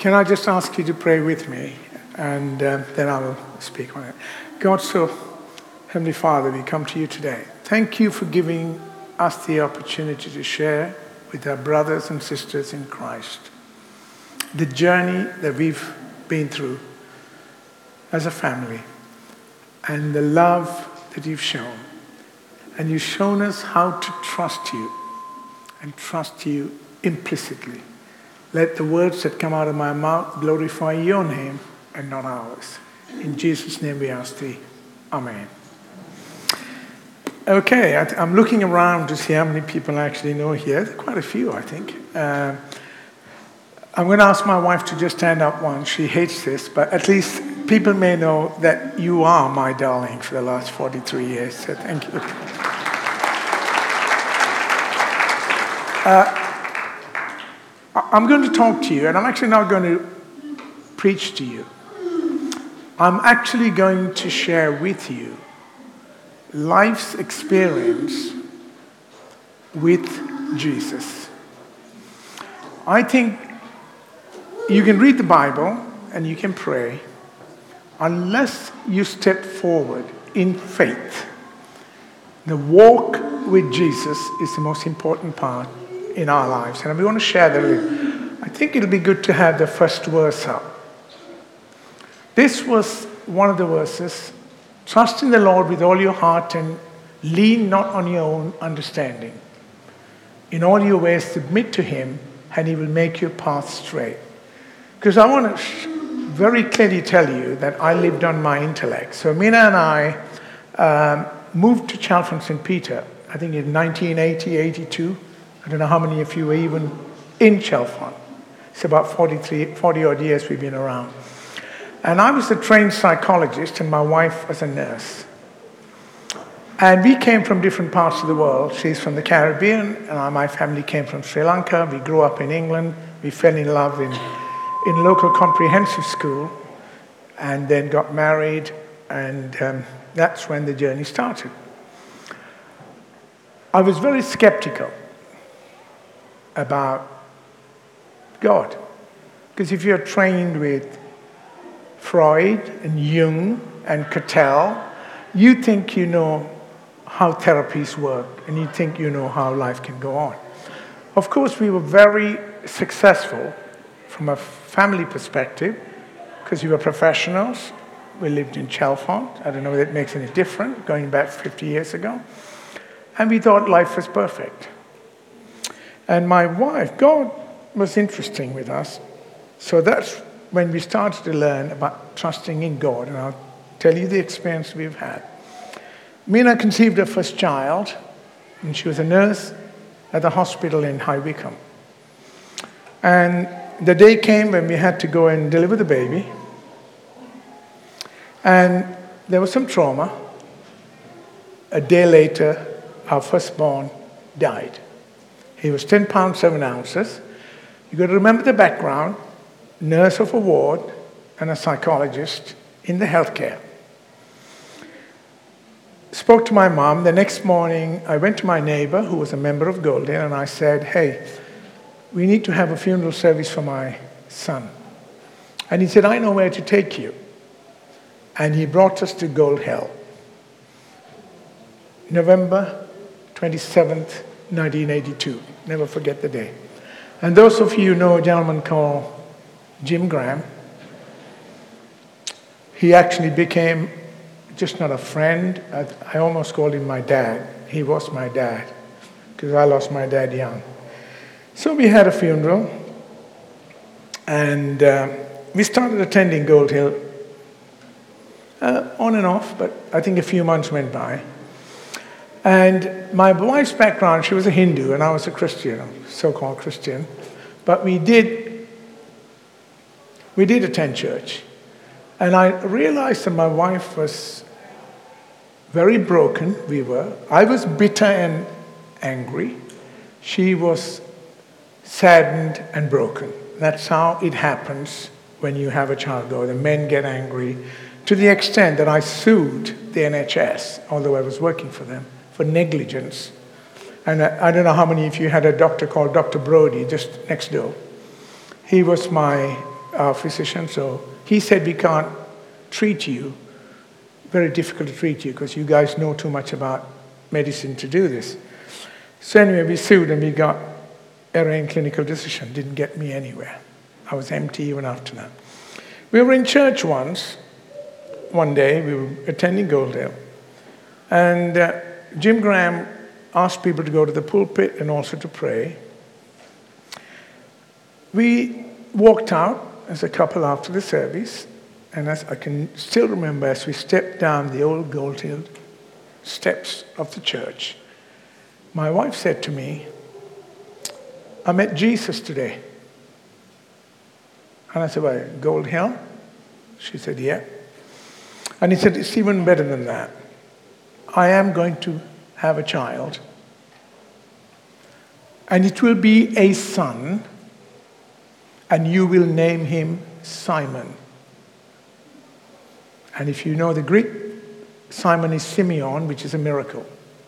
Can I just ask you to pray with me, and then I will speak on it. God, so Heavenly Father, we come to you today. Thank you for giving us the opportunity to share with our brothers and sisters in Christ the journey that we've been through as a family and the love that you've shown. And you've shown us how to trust you and trust you implicitly. Let the words that come out of my mouth glorify your name and not ours. In Jesus' name we ask thee. Amen. Okay, I'm looking around to see how many people I actually know here. There are quite a few, I think. I'm going to ask my wife to just stand up once. She hates this, but at least people may know that you are my darling for the last 43 years. So thank you. I'm going to talk to you, and I'm actually not going to preach to you. I'm actually going to share with you life's experience with Jesus. I think you can read the Bible and you can pray unless you step forward in faith. The walk with Jesus is the most important part in our lives, and we want to share that with you. I think it'll be good to have the first verse up. This was one of the verses. Trust in the Lord with all your heart and lean not on your own understanding. In all your ways submit to him, and he will make your path straight. Because I want to very clearly tell you that I lived on my intellect. So Mina and I moved to Chalfont St. Peter, I think in 1980, 82. I don't know how many of you were even in Chalfont. It's about 40 odd years we've been around. And I was a trained psychologist, and my wife was a nurse. And we came from different parts of the world. She's from the Caribbean, and my family came from Sri Lanka. We grew up in England. We fell in love in local comprehensive school, and then got married, and that's when the journey started. I was very skeptical about God, because if you're trained with Freud and Jung and Cattell, you think you know how therapies work, and you think you know how life can go on. Of course, we were very successful from a family perspective because we were professionals. We lived in Chalfont. I don't know whether it makes any difference, going back 50 years ago. And we thought life was perfect. And my wife, God was interesting with us. So that's when we started to learn about trusting in God. And I'll tell you the experience we've had. Mina conceived her first child, and she was a nurse at the hospital in High Wycombe. And the day came when we had to go and deliver the baby. And there was some trauma. A day later, our firstborn died. He was 10 pounds, 7 ounces. You've got to remember the background. Nurse of a ward and a psychologist in the healthcare. Spoke to my mom. The next morning, I went to my neighbor, who was a member of Golden, and I said, hey, we need to have a funeral service for my son. And he said, I know where to take you. And he brought us to Gold Hill. November 27th, 1982. Never forget the day. And those of you who know a gentleman called Jim Graham, he actually became just not a friend. I almost called him my dad. He was my dad, because I lost my dad young. So we had a funeral, and we started attending Gold Hill on and off, but I think a few months went by. And my wife's background, she was a Hindu, and I was a Christian, so-called Christian. But we did attend church. And I realized that my wife was very broken. I was bitter and angry. She was saddened and broken. That's how it happens when you have a child go. The men get angry to the extent that I sued the NHS, although I was working for them, for negligence. And I don't know how many of you had a doctor called Dr. Brody just next door. He was my our physician, so he said we can't treat you. Very difficult to treat you because you guys know too much about medicine to do this. So anyway, we sued and we got error in clinical decision. Didn't get me anywhere. I was empty even after that. We were in church one day, we were attending Goldhill, and Jim Graham asked people to go to the pulpit and also to pray. We walked out as a couple after the service, and as I can still remember, as we stepped down the old Goldhill steps of the church, my wife said to me, "I met Jesus today." And I said, "Well, Goldhill?" She said, "Yeah." And he said, "It's even better than that. I am going to have a child, and it will be a son, and you will name him Simon." And if you know the Greek, Simon is Simeon, which is a miracle.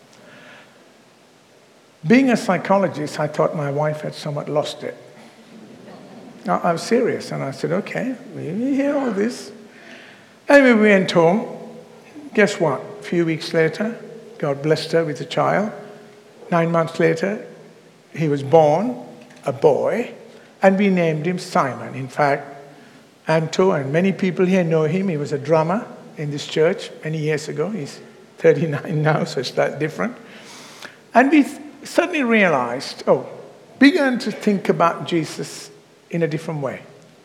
Being a psychologist, I thought my wife had somewhat lost it. I was serious, and I said, "Okay, we hear all this." Anyway, we went home. Guess what? A few weeks later, God blessed her with a child. 9 months later, he was born, a boy, and we named him Simon. In fact, Anto and many people here know him. He was a drummer in this church many years ago. He's 39 now, so it's that different. And we suddenly realized, began to think about Jesus in a different way.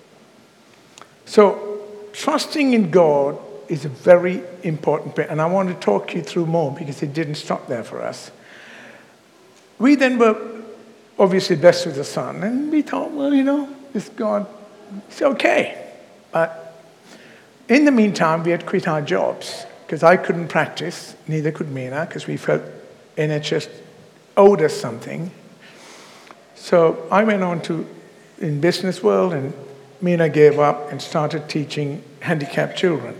So, trusting in God is a very important bit, and I want to talk you through more because it didn't stop there for us. We then were obviously blessed with a son, and we thought, this God is okay. But in the meantime, we had quit our jobs because I couldn't practice, neither could Mina, because we felt NHS owed us something. So I went on in business world, and Mina gave up and started teaching handicapped children.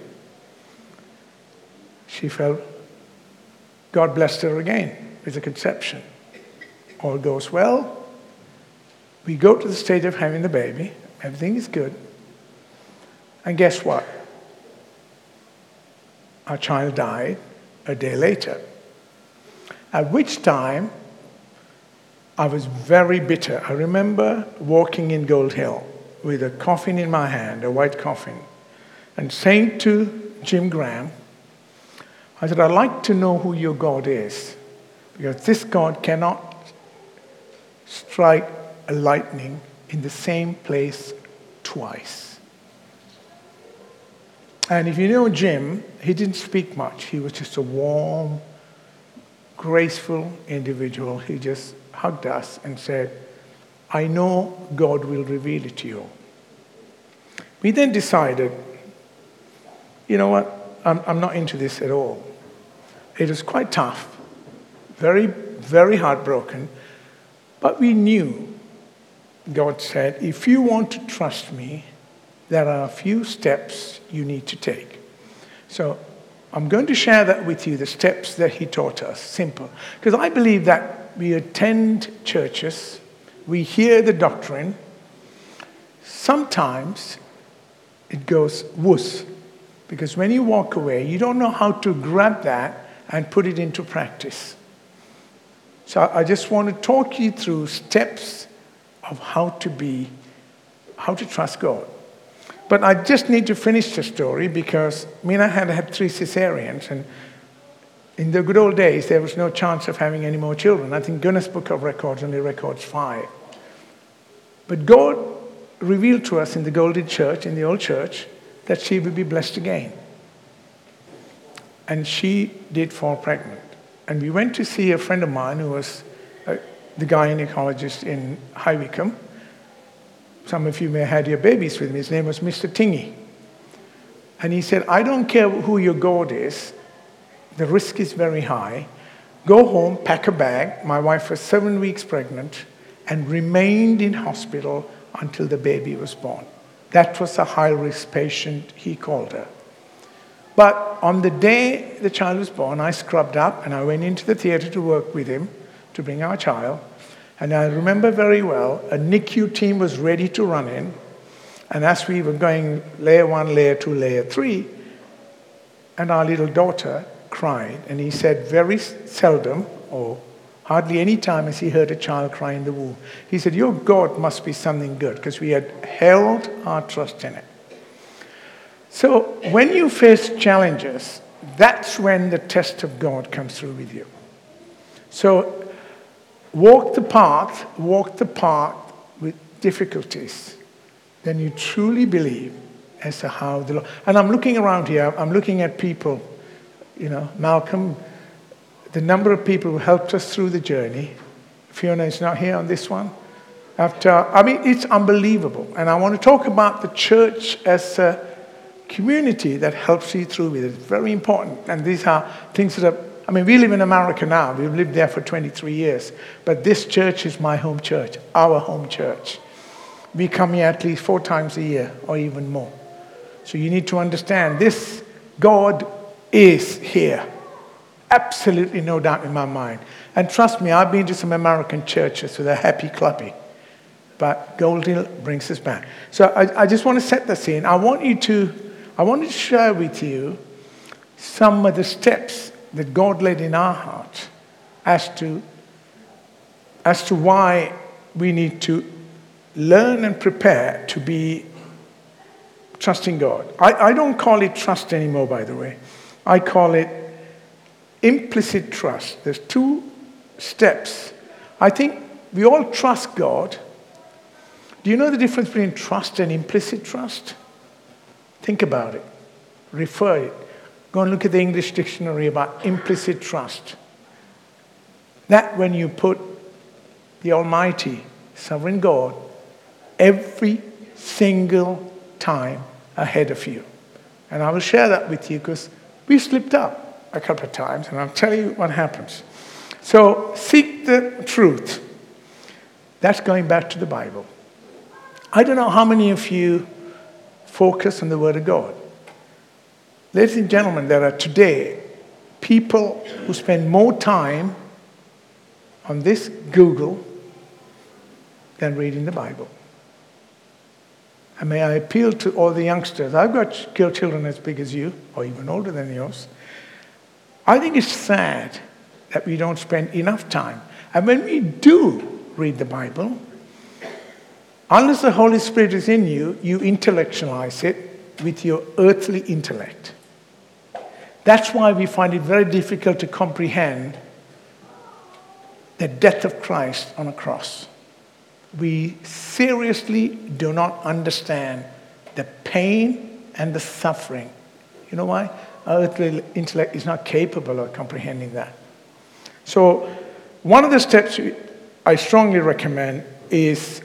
She felt God blessed her again with a conception. All goes well. We go to the stage of having the baby. Everything is good. And guess what? Our child died a day later. At which time, I was very bitter. I remember walking in Goldhill with a coffin in my hand, a white coffin, and saying to Jim Graham, I said, "I'd like to know who your God is, because this God cannot strike a lightning in the same place twice." And if you know Jim, he didn't speak much. He was just a warm, graceful individual. He just hugged us and said, "I know God will reveal it to you." We then decided, you know what, I'm not into this at all. It was quite tough, very, very heartbroken, but we knew, God said, if you want to trust me, there are a few steps you need to take. So I'm going to share that with you, the steps that he taught us, simple. Because I believe that we attend churches, we hear the doctrine, sometimes it goes whoosh. Because when you walk away, you don't know how to grab that and put it into practice. So I just want to talk you through steps of how to trust God. But I just need to finish the story because Mina had 3 cesareans, and in the good old days, there was no chance of having any more children. I think Guinness Book of Records only records 5. But God revealed to us in the Golden Church, in the old church, that she would be blessed again. And she did fall pregnant. And we went to see a friend of mine who was the gynecologist in High Wycombe. Some of you may have had your babies with me. His name was Mr. Tingy. And he said, "I don't care who your God is. The risk is very high. Go home, pack a bag." My wife was 7 weeks pregnant and remained in hospital until the baby was born. That was a high-risk patient, he called her. But on the day the child was born, I scrubbed up and I went into the theater to work with him to bring our child. And I remember very well, a NICU team was ready to run in. And as we were going layer 1, layer 2, layer 3, and our little daughter cried, and he said very seldom, or hardly any time has he heard a child cry in the womb. He said, your God must be something good, because we had held our trust in it. So when you face challenges, that's when the test of God comes through with you. So walk the path with difficulties. Then you truly believe as to how the Lord... And I'm looking around here, I'm looking at people, Malcolm, the number of people who helped us through the journey. Fiona is not here on this one. It's unbelievable. And I want to talk about the church as a community that helps you through with it. It's very important. And these are things that we live in America now. We've lived there for 23 years. But this church is my home church, our home church. We come here at least 4 times a year or even more. So you need to understand this God is here. Absolutely no doubt in my mind. And trust me, I've been to some American churches with a happy clappy. But Gold Hill brings us back. So I just want to set the scene. I wanted to share with you some of the steps that God led in our heart as to why we need to learn and prepare to be trusting God. I don't call it trust anymore, by the way. I call it implicit trust. There's 2 steps. I think we all trust God. Do you know the difference between trust and implicit trust? Think about it. Refer it. Go and look at the English dictionary about implicit trust. That when you put the Almighty, Sovereign God, every single time ahead of you. And I will share that with you because we slipped up a couple of times, and I'll tell you what happens. So seek the truth. That's going back to the Bible. I don't know how many of you focus on the Word of God. Ladies and gentlemen, there are today people who spend more time on this Google than reading the Bible. And may I appeal to all the youngsters. I've got children as big as you, or even older than yours. I think it's sad that we don't spend enough time. And when we do read the Bible, unless the Holy Spirit is in you, you intellectualize it with your earthly intellect. That's why we find it very difficult to comprehend the death of Christ on a cross. We seriously do not understand the pain and the suffering. You know why? Our earthly intellect is not capable of comprehending that. So one of the steps I strongly recommend is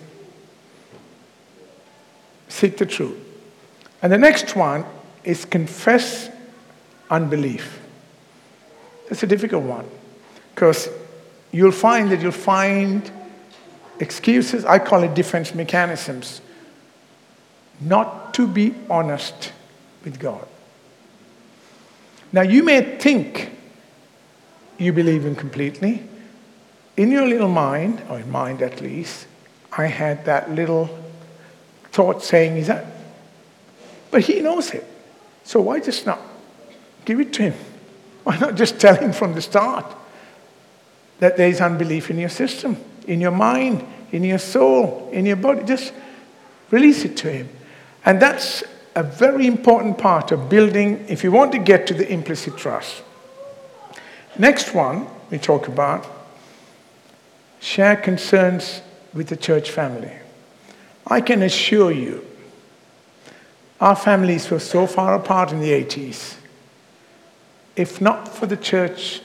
seek the truth. And the next one is confess unbelief. It's a difficult one because you'll find excuses, I call it defense mechanisms, not to be honest with God. Now you may think you believe Him completely. In your little mind, or in mind at least, I had that little thought saying, is that? But He knows it. So why just not give it to Him? Why not just tell Him from the start that there is unbelief in your system, in your mind, in your soul, in your body? Just release it to Him. And that's a very important part of building, if you want to get to the implicit trust. Next one we talk about, share concerns with the church family. I can assure you, our families were so far apart in the 80s. If not for the church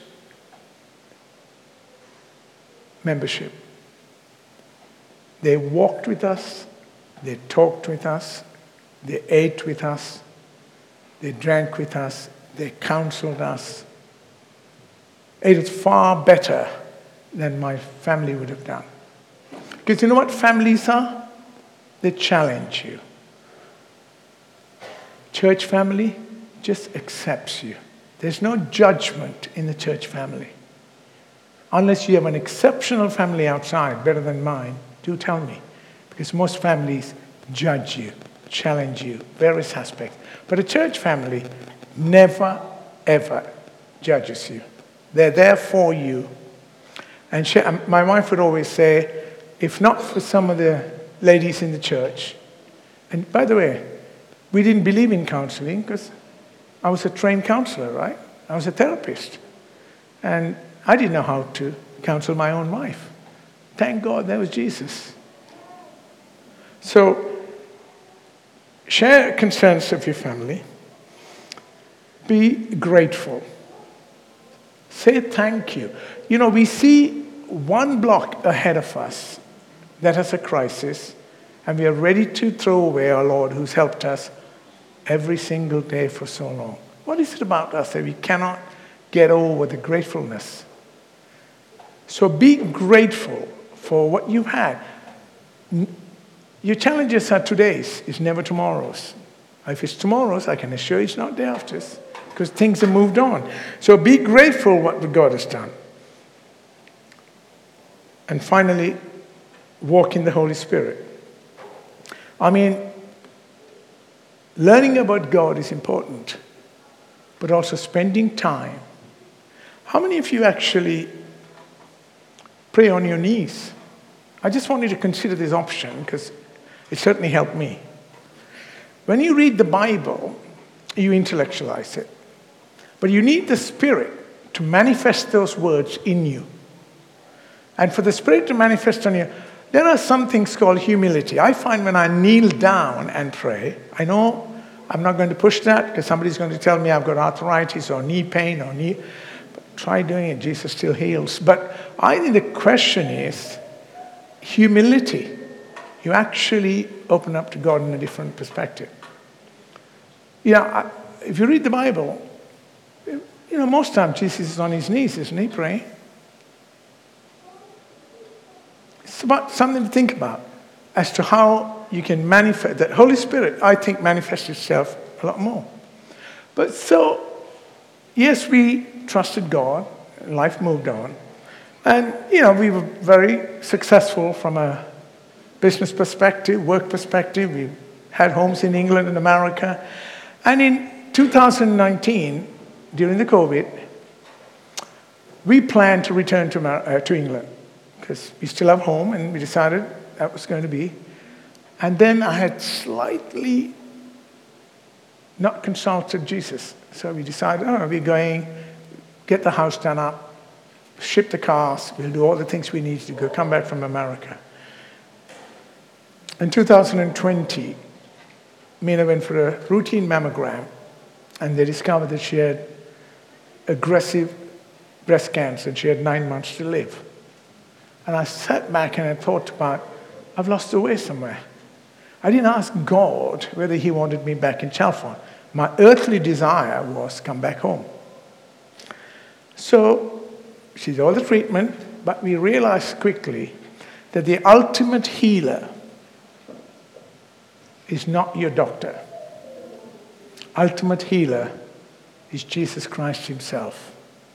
membership, they walked with us, they talked with us, they ate with us, they drank with us, they counseled us. It is far better than my family would have done. Because you know what families are? They challenge you. Church family just accepts you. There's no judgment in the church family. Unless you have an exceptional family outside, better than mine, do tell me. Because most families judge you. challenge you, various aspects. But a church family never, ever judges you. They're there for you. And my wife would always say, if not for some of the ladies in the church, and by the way, we didn't believe in counseling because I was a trained counselor, right? I was a therapist. And I didn't know how to counsel my own wife. Thank God there was Jesus. So, share concerns of your family. Be grateful. Say thank you. You know, we see one block ahead of us that has a crisis, and we are ready to throw away our Lord who's helped us every single day for so long. What is it about us that we cannot get over the gratefulness? So be grateful for what you've had. Your challenges are today's, it's never tomorrow's. If it's tomorrow's, I can assure you it's not day after's, because things have moved on. So be grateful what God has done. And finally, walk in the Holy Spirit. I mean, learning about God is important, but also spending time. How many of you actually pray on your knees? I just want you to consider this option because it certainly helped me. When you read the Bible, you intellectualize it. But you need the Spirit to manifest those words in you. And for the Spirit to manifest on you, there are some things called humility. I find when I kneel down and pray, I know I'm not going to push that because somebody's going to tell me I've got arthritis or knee pain or knee. But try doing it. Jesus still heals. But I think the question is humility. You actually open up to God in a different perspective. Yeah, if you read the Bible, you know, most times Jesus is on his knees, isn't he, praying? It's about something to think about as to how you can manifest. That Holy Spirit, I think, manifests itself a lot more. But so, yes, we trusted God, life moved on. And, you know, we were very successful from a business perspective, work perspective. We had homes in England and America. And in 2019, during the COVID, we planned to return to England because we still have home, and we decided that was going to be. And then I had slightly not consulted Jesus. So we decided, we're going, get the house done up, ship the cars, we'll do all the things we need to go, come back from America. In 2020, Mina went for a routine mammogram, and they discovered that she had aggressive breast cancer, and she had 9 months to live. And I sat back and I thought about, I've lost the way somewhere. I didn't ask God whether he wanted me back in Chalfont. My earthly desire was come back home. So she did all the treatment, but we realized quickly that the ultimate healer is not your doctor. Ultimate healer is Jesus Christ himself.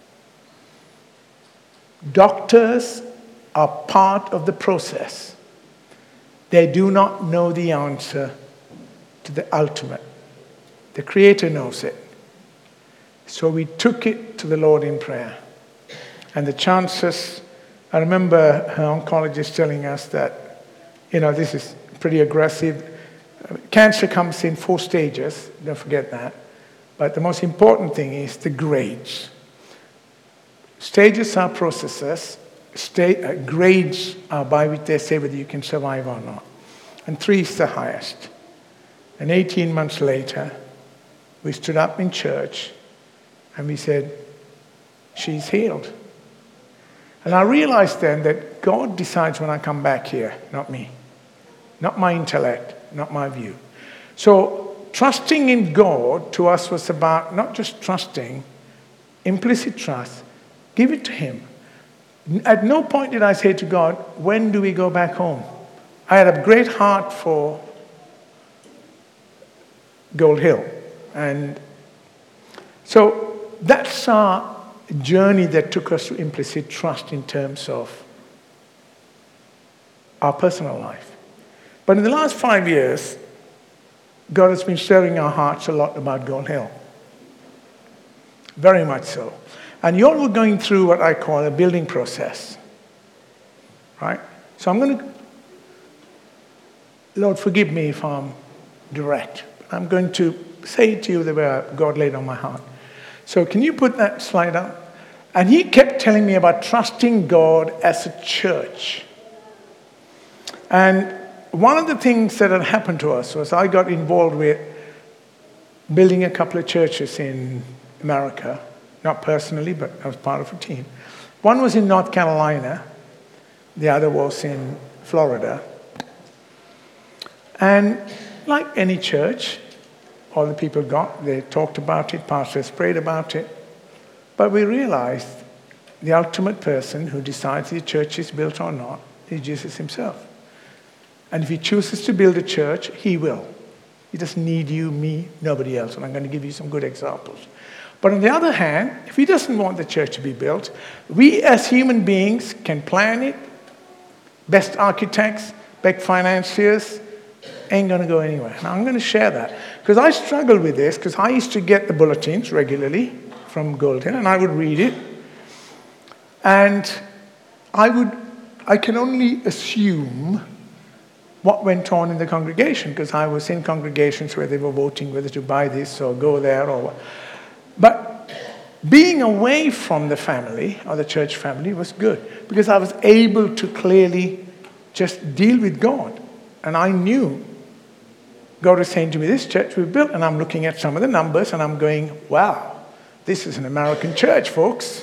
Doctors are part of the process. They do not know the answer to the ultimate. The Creator knows it. So we took it to the Lord in prayer. And the chances, I remember her oncologist telling us that, you know, this is pretty aggressive. Cancer comes in 4 stages, don't forget that. But the most important thing is the grades. Stages are processes. Grades are by which they say whether you can survive or not. And 3 is the highest. And 18 months later, we stood up in church and we said, she's healed. And I realized then that God decides when I come back here, not me. Not my intellect, not my view. So trusting in God to us was about not just trusting, implicit trust, give it to him. At no point did I say to God, when do we go back home? I had a great heart for Gold Hill. And so that's our journey that took us to implicit trust in terms of our personal life. But in the last 5 years, God has been stirring our hearts a lot about Gold Hill. Very much so. And you all were going through what I call a building process. Right? So I'm going to, Lord, forgive me if I'm direct. I'm going to say it to you the way God laid on my heart. So can you put that slide up? And he kept telling me about trusting God as a church. And one of the things that had happened to us was I got involved with building a couple of churches in America. Not personally, but I was part of a team. One was in North Carolina. The other was in Florida. And like any church, all the people they talked about it, pastors prayed about it. But we realized the ultimate person who decides if the church is built or not is Jesus himself. And if he chooses to build a church, he will. He doesn't need you, me, nobody else. And I'm going to give you some good examples. But on the other hand, if he doesn't want the church to be built, we as human beings can plan it. Best architects, best financiers, ain't going to go anywhere. And I'm going to share that. Because I struggle with this, because I used to get the bulletins regularly from Gold Hill, and I would read it. And I can only assume what went on in the congregation, because I was in congregations where they were voting whether to buy this or go there or what. But being away from the family, or the church family, was good, because I was able to clearly just deal with God. And I knew God was saying to me, this church we built, and I'm looking at some of the numbers, and I'm going, wow, this is an American church, folks.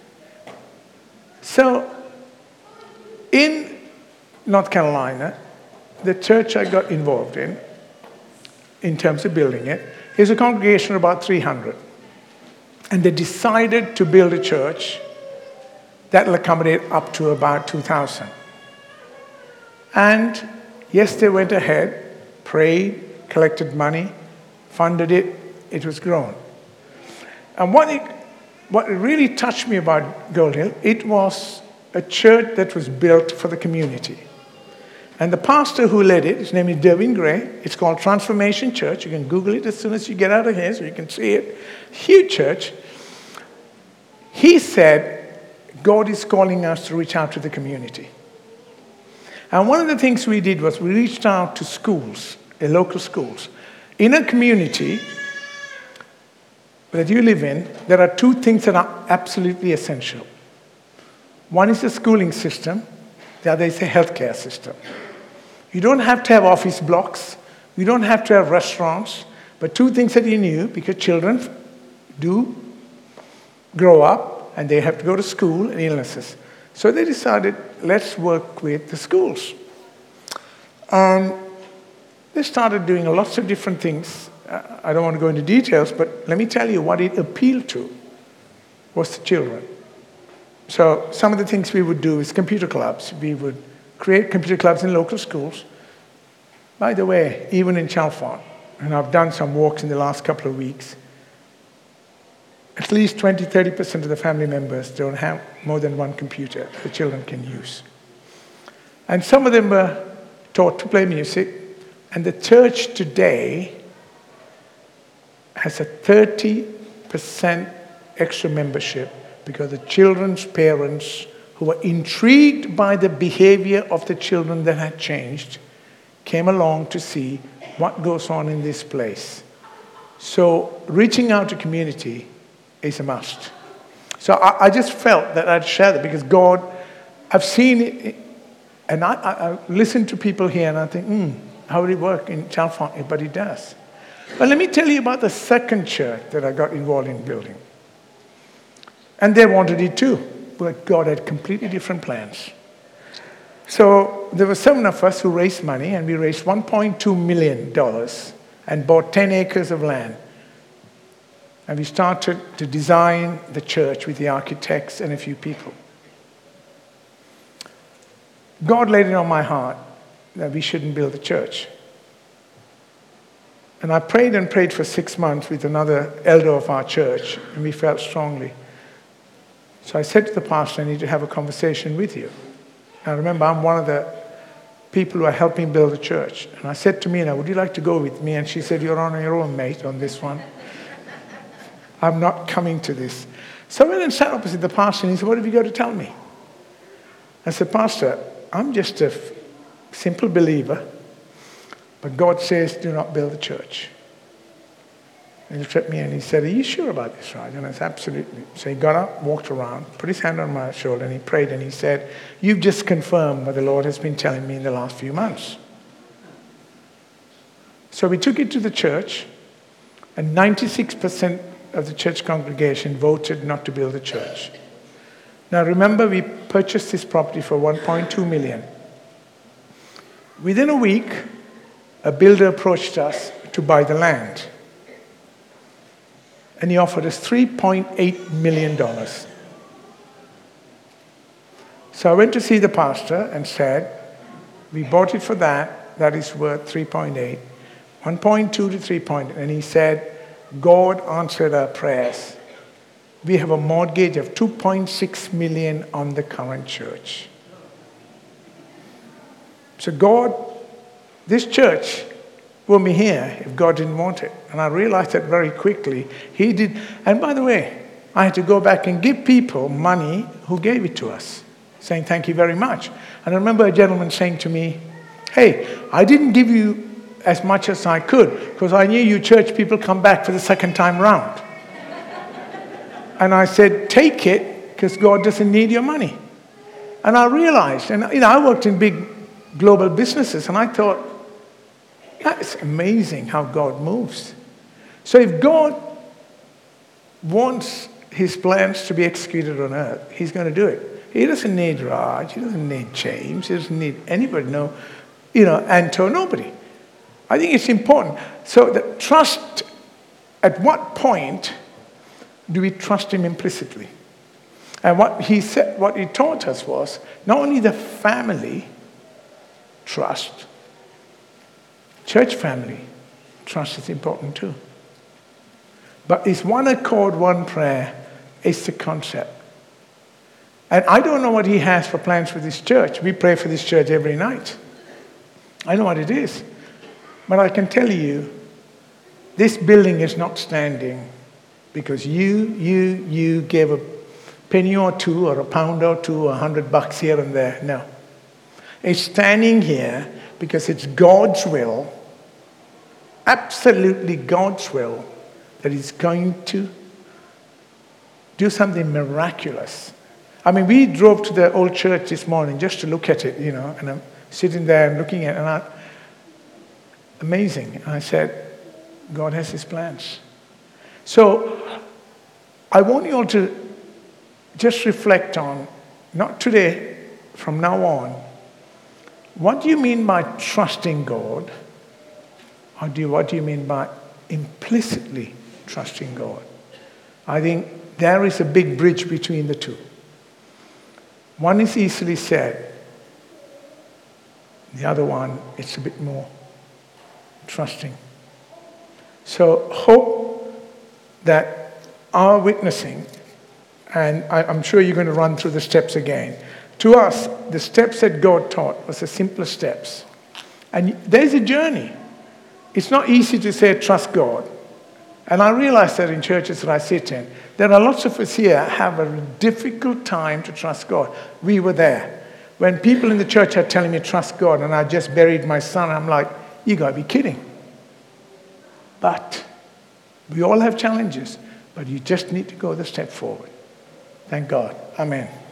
So, in North Carolina, the church I got involved in terms of building it, is a congregation of about 300. And they decided to build a church that will accommodate up to about 2,000. And yes, they went ahead, prayed, collected money, funded it, it was grown. And what really touched me about Gold Hill, it was a church that was built for the community. And the pastor who led it, his name is Derwin Gray. It's called Transformation Church. You can Google it as soon as you get out of here so you can see it. Huge church. He said, God is calling us to reach out to the community. And one of the things we did was we reached out to schools, local schools. In a community that you live in, there are two things that are absolutely essential. One is the schooling system. The other is the healthcare system. You don't have to have office blocks. You don't have to have restaurants. But two things that you knew, because children do grow up and they have to go to school and illnesses. So they decided, let's work with the schools. They started doing lots of different things. I don't want to go into details, but let me tell you what it appealed to was the children. So some of the things we would do is computer clubs. We would create computer clubs in local schools. By the way, even in Chalfont, and I've done some walks in the last couple of weeks, at least 20-30% of the family members don't have more than one computer the children can use. And some of them were taught to play music, and the church today has a 30% extra membership because the children's parents who were intrigued by the behavior of the children that had changed came along to see what goes on in this place. So reaching out to community is a must. So I just felt that I'd share that because God, I've seen it, and I listen to people here and I think, how would it work in Chalfont? But it does. But let me tell you about the second church that I got involved in building. And they wanted it too, but God had completely different plans. So there were 7 of us who raised money, and we raised $1.2 million and bought 10 acres of land. And we started to design the church with the architects and a few people. God laid it on my heart that we shouldn't build a church. And I prayed and prayed for 6 months with another elder of our church, and we felt strongly. So I said to the pastor, I need to have a conversation with you. Now remember, I'm one of the people who are helping build the church. And I said to Mina, would you like to go with me? And she said, you're on your own, mate, on this one. I'm not coming to this. So I went and sat opposite the pastor, and he said, what have you got to tell me? I said, Pastor, I'm just a simple believer, but God says do not build a church. And he looked at me and he said, are you sure about this, Raj? And I said, absolutely. So he got up, walked around, put his hand on my shoulder, and he prayed, and he said, you've just confirmed what the Lord has been telling me in the last few months. So we took it to the church, and 96% of the church congregation voted not to build a church. Now remember, we purchased this property for $1.2 million. Within a week, a builder approached us to buy the land. And he offered us $3.8 million. So I went to see the pastor and said, we bought it for that. That is worth 3.8. 1.2 to 3.8. And he said, God answered our prayers. We have a mortgage of $2.6 million on the current church. So God, this church won't be here if God didn't want it. And I realized that very quickly. He did. And by the way, I had to go back and give people money who gave it to us, saying thank you very much. And I remember a gentleman saying to me, hey, I didn't give you as much as I could because I knew you church people come back for the second time round. And I said, take it because God doesn't need your money. And I realized, and I worked in big global businesses, and I thought, that's amazing how God moves. So if God wants his plans to be executed on earth, he's going to do it. He doesn't need Raj, he doesn't need James, he doesn't need anybody, Anto, nobody. I think it's important. So the trust, at what point do we trust him implicitly? And what he said, what he taught us was not only the family trust, church family trust is important too. But it's one accord, one prayer. It's the concept. And I don't know what he has for plans for this church. We pray for this church every night. I know what it is. But I can tell you, this building is not standing because you gave a penny or two or a pound or two or $100 here and there. No. It's standing here because it's God's will, absolutely God's will, that he's going to do something miraculous. I mean, we drove to the old church this morning just to look at it, and I'm sitting there and looking at it, and amazing. And I said, God has his plans. So I want you all to just reflect on, not today, from now on, what do you mean by trusting God? Or what do you mean by implicitly trusting God? I think there is a big bridge between the two. One is easily said. The other one, it's a bit more trusting. So hope that our witnessing, and I'm sure you're going to run through the steps again. To us, the steps that God taught was the simplest steps. And there's a journey. It's not easy to say trust God. And I realize that in churches that I sit in, there are lots of us here have a difficult time to trust God. We were there. When people in the church are telling me trust God, and I just buried my son, I'm like, you got to be kidding. But we all have challenges, but you just need to go the step forward. Thank God. Amen.